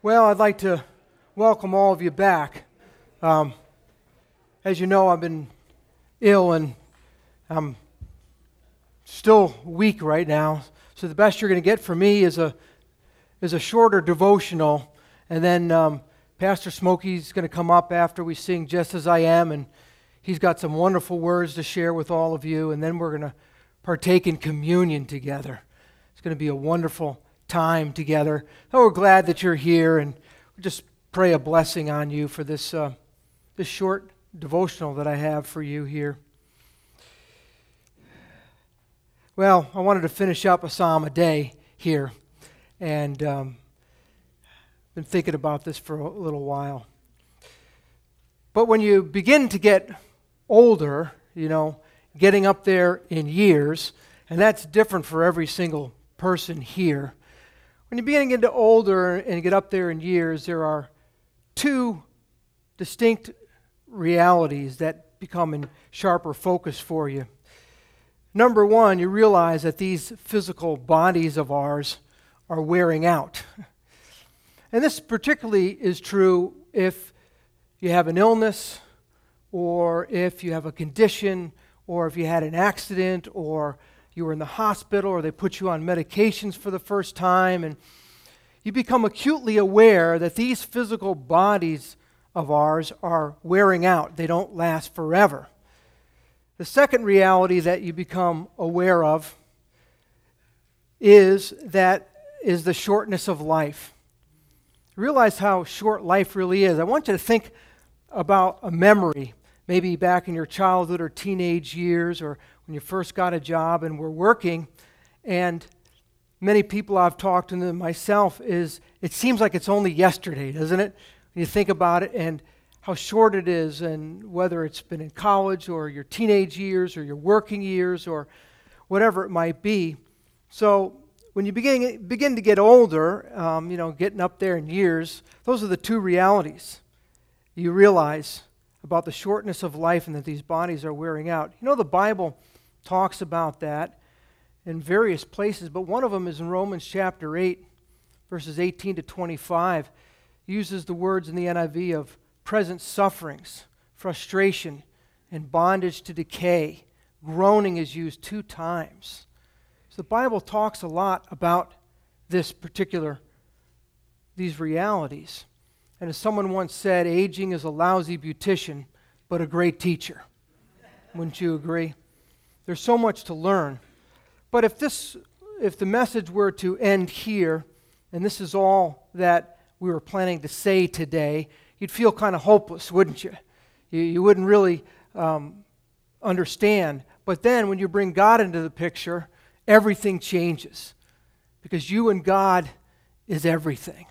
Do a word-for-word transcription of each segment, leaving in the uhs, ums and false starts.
Well, I'd like to welcome all of you back. Um, as you know, I've been ill and I'm still weak right now. So the best you're going to get from me is a is a shorter devotional, and then um, Pastor Smokey's going to come up after we sing "Just as I Am," and he's got some wonderful words to share with all of you. And then we're going to partake in communion together. It's going to be a wonderful time together. Oh, we're glad that you're here, and we just pray a blessing on you for this uh, this short devotional that I have for you here. Well, I wanted to finish up a psalm a day here, and um, been thinking about this for a little while. But when you begin to get older, you know, getting up there in years, and that's different for every single person here. When you begin to get older and get up there in years, there are two distinct realities that become in sharper focus for you. Number one, you realize that these physical bodies of ours are wearing out. And this particularly is true if you have an illness, or if you have a condition, or if you had an accident, or you were in the hospital, or they put you on medications for the first time, and you become acutely aware that these physical bodies of ours are wearing out. They don't last forever. The second reality that you become aware of is that is the shortness of life. Realize how short life really is. I want you to think about a memory, maybe back in your childhood or teenage years, or when you first got a job and were working, and many people I've talked to them myself is, it seems like it's only yesterday, doesn't it? When you think about it and how short it is, and whether it's been in college or your teenage years or your working years or whatever it might be. So when you begin, begin to get older, um, you know, getting up there in years, those are the two realities you realize about the shortness of life and that these bodies are wearing out. You know, the Bible talks about that in various places, but one of them is in Romans chapter eight, verses eighteen to twenty-five. It uses the words in the N I V of present sufferings, frustration, and bondage to decay. Groaning is used two times. So the Bible talks a lot about this particular, these realities. And as someone once said, aging is a lousy beautician, but a great teacher. Wouldn't you agree? There's so much to learn. But if this, if the message were to end here, and this is all that we were planning to say today, you'd feel kind of hopeless, wouldn't you? You, you wouldn't really um, understand. But then when you bring God into the picture, everything changes. Because you and God is everything.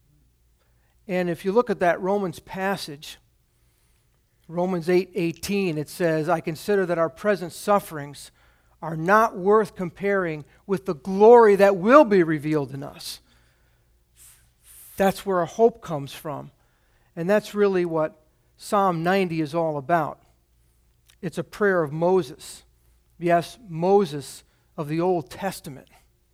And if you look at that Romans passage, Romans eight eighteen, it says, I consider that our present sufferings are not worth comparing with the glory that will be revealed in us. That's where our hope comes from. And that's really what Psalm ninety is all about. It's a prayer of Moses. Yes, Moses of the Old Testament.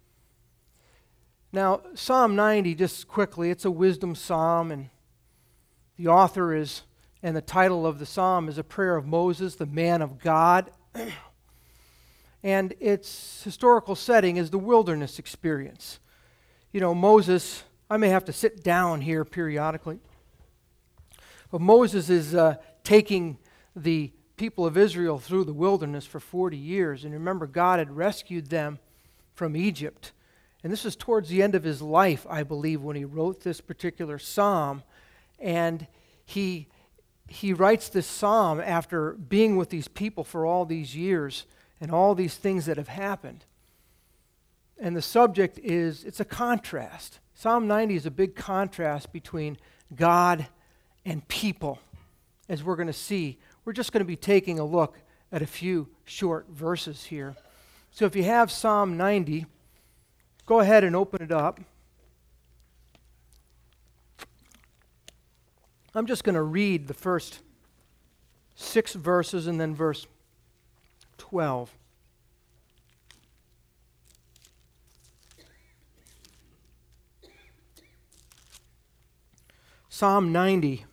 Now, Psalm ninety, just quickly, it's a wisdom psalm, and the author is, and the title of the psalm is A Prayer of Moses, the Man of God. And its historical setting is the wilderness experience. You know, Moses, I may have to sit down here periodically, but Moses is uh, taking the people of Israel through the wilderness for forty years. And remember, God had rescued them from Egypt. And this is towards the end of his life, I believe, when he wrote this particular psalm. And he, he writes this psalm after being with these people for all these years and all these things that have happened. And the subject is, it's a contrast. Psalm ninety is a big contrast between God and people, as we're going to see. We're just going to be taking a look at a few short verses here. So if you have Psalm ninety, go ahead and open it up. I'm just going to read the first six verses and then verse twelve. Psalm ninety,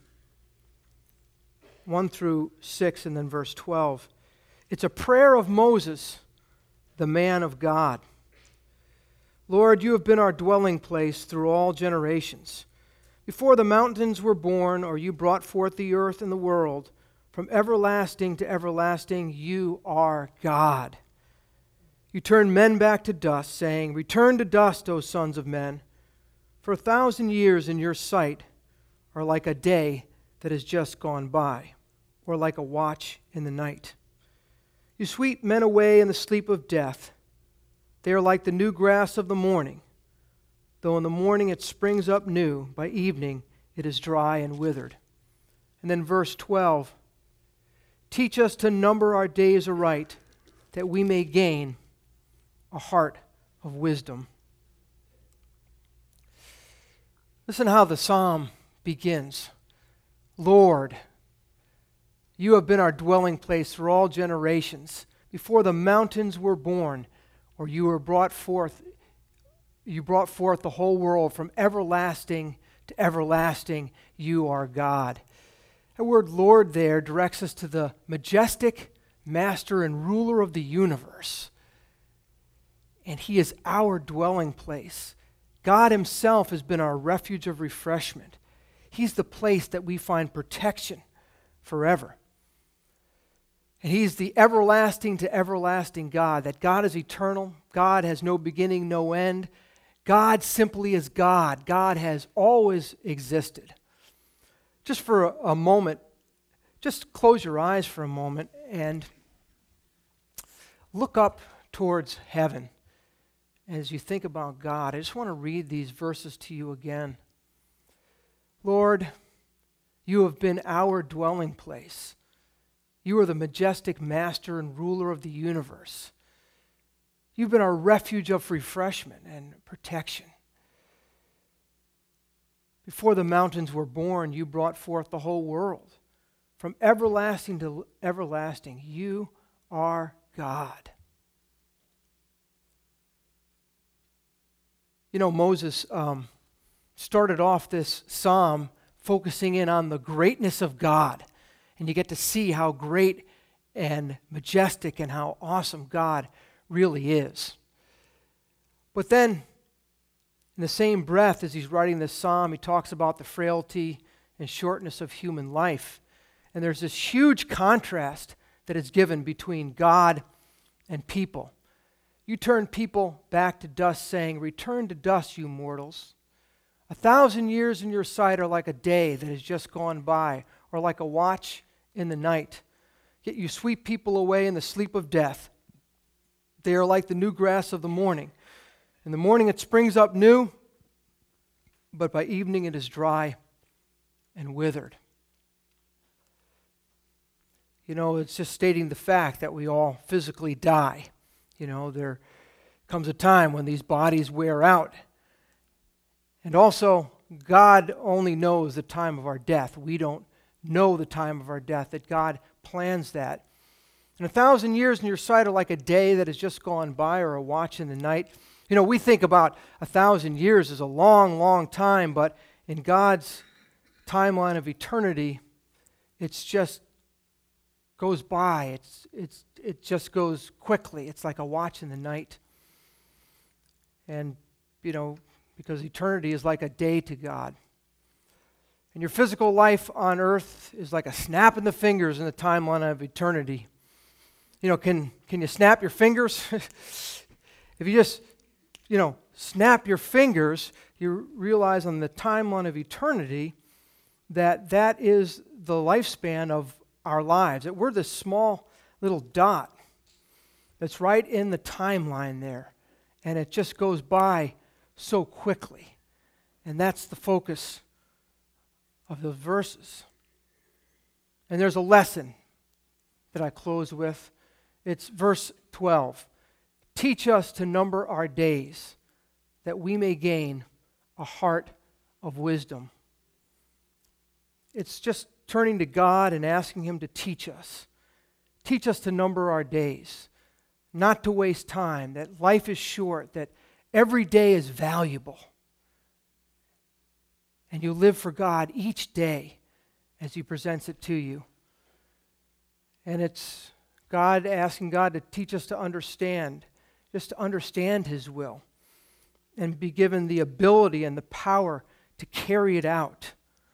one through six, and then verse twelve. It's a prayer of Moses, the man of God. Lord, you have been our dwelling place through all generations. Before the mountains were born, or you brought forth the earth and the world, from everlasting to everlasting, you are God. You turn men back to dust, saying, return to dust, O sons of men. For a thousand years in your sight are like a day that has just gone by, or like a watch in the night. You sweep men away in the sleep of death. They are like the new grass of the morning. Though in the morning it springs up new, by evening it is dry and withered. And then verse twelve, teach us to number our days aright, that we may gain a heart of wisdom. Listen how the psalm begins. Lord, you have been our dwelling place through all generations. Before the mountains were born, or you were brought forth, you brought forth the whole world from everlasting to everlasting. You are God. The word Lord there directs us to the majestic master and ruler of the universe. And he is our dwelling place. God himself has been our refuge of refreshment. He's the place that we find protection forever. And he's the everlasting to everlasting God, that God is eternal. God has no beginning, no end. God simply is God. God has always existed. Just for a, a moment, just close your eyes for a moment and look up towards heaven as you think about God. I just want to read these verses to you again. Lord, you have been our dwelling place. You are the majestic master and ruler of the universe. You've been our refuge of refreshment and protection. Before the mountains were born, you brought forth the whole world. From everlasting to everlasting, you are God. You know, Moses um, started off this psalm focusing in on the greatness of God. And you get to see how great and majestic and how awesome God really is. But then, in the same breath as he's writing this psalm, he talks about the frailty and shortness of human life. And there's this huge contrast that is given between God and people. You turn people back to dust, saying, return to dust, you mortals. A thousand years in your sight are like a day that has just gone by, or like a watch in the night. Yet you sweep people away in the sleep of death. They are like the new grass of the morning. In the morning it springs up new, but by evening it is dry and withered. You know, it's just stating the fact that we all physically die. You know, there comes a time when these bodies wear out. And also, God only knows the time of our death. We don't know the time of our death, that God plans that. And a thousand years in your sight are like a day that has just gone by, or a watch in the night. You know, we think about a thousand years as a long, long time, but in God's timeline of eternity, it's just goes by. It's it's it just goes quickly. It's like a watch in the night. And, you know, because eternity is like a day to God. And your physical life on earth is like a snap in the fingers in the timeline of eternity. You know, can can you snap your fingers? If you just, you know, snap your fingers, you realize on the timeline of eternity that that is the lifespan of our lives. That we're this small little dot that's right in the timeline there. And it just goes by so quickly. And that's the focus of those verses. And there's a lesson that I close with. It's verse twelve. Teach us to number our days, that we may gain a heart of wisdom. It's just turning to God and asking Him to teach us. Teach us to number our days, not to waste time, that life is short, that every day is valuable. and you live for God each day as He presents it to you. And it's God asking God to teach us to understand, just to understand His will, and be given the ability and the power to carry it out.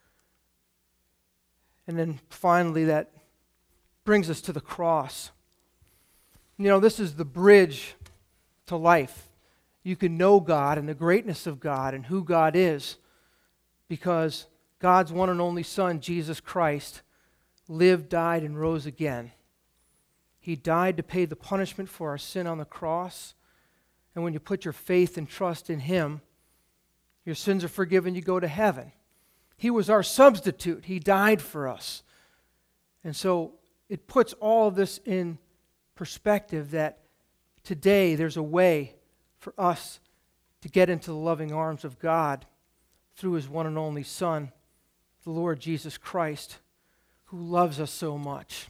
And then finally, that brings us to the cross. You know, this is the bridge to life. You can know God and the greatness of God and who God is because God's one and only Son, Jesus Christ, lived, died, and rose again. He died to pay the punishment for our sin on the cross. And when you put your faith and trust in Him, your sins are forgiven, you go to heaven. He was our substitute. He died for us. And so it puts all of this in perspective that today there's a way for us to get into the loving arms of God through His one and only Son, the Lord Jesus Christ, who loves us so much.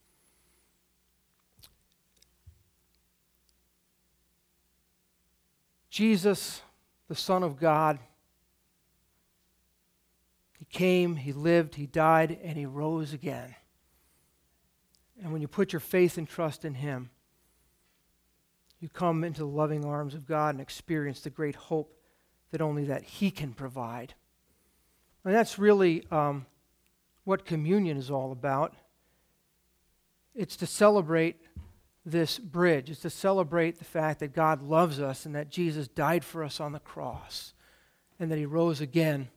Jesus, the Son of God, He came, He lived, He died, and He rose again. And when you put your faith and trust in Him, you come into the loving arms of God and experience the great hope that only that He can provide. And that's really um, what communion is all about. It's to celebrate this bridge. It's to celebrate the fact that God loves us and that Jesus died for us on the cross and that He rose again